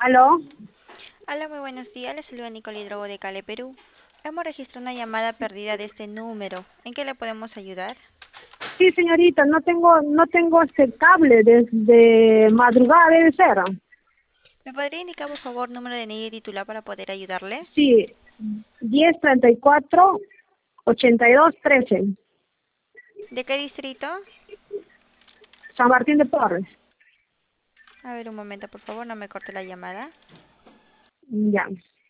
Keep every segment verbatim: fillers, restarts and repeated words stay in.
¿Aló? Hola, muy buenos días. Les saluda Nicole Hidrogo de Cali, Perú. Hemos registrado una llamada perdida de este número. ¿En qué le podemos ayudar? Sí, señorita, no tengo, no tengo este cable desde madrugada, debe ser. ¿Me podría indicar, por favor, número de N I y titular para poder ayudarle? Sí, diez treinta y cuatro ochenta y dos trece, ¿De qué distrito? San Martín de Porres. A ver, un momento, por favor, no me corte la llamada. Ya.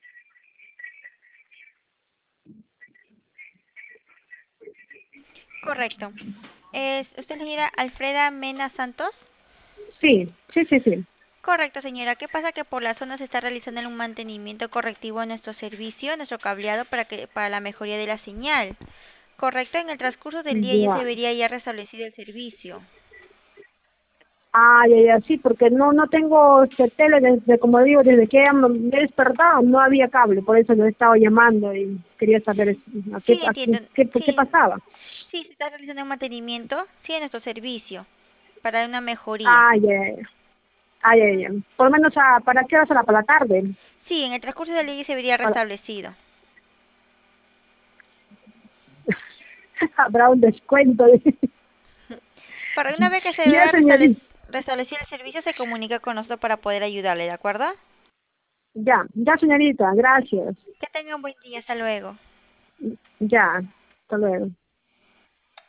Correcto. ¿Es usted la señora Alfreda Mena Santos? Sí, sí, sí, sí. Correcto, señora. ¿Qué pasa? Que por la zona se está realizando un mantenimiento correctivo a nuestro servicio, a nuestro cableado para que, para la mejoría de la señal. Correcto, en el transcurso del día ya se Ya. vería ya restablecido el servicio. Ah, ya, ya, sí, porque no, no tengo este tele desde, como digo, desde que me he despertado no había cable, por eso lo he estado llamando y quería saber es- a qué, Sí, a entiendo. qué, qué, qué Sí, pasaba. sí, se está realizando un mantenimiento, sí, en nuestro servicio, para una mejoría. Ah, ya, ya, ah, ya, ya. Por lo menos, a, ¿para qué hora será? Para la tarde. Sí, en el transcurso del día se vería Para- restablecido. Habrá un descuento. Para una vez que se Ya, vea restablec- señorita, restablecido el servicio, se comunica con nosotros para poder ayudarle, ¿de acuerdo? ya, ya, señorita, gracias. Que tenga un buen día, hasta luego. Ya, hasta luego.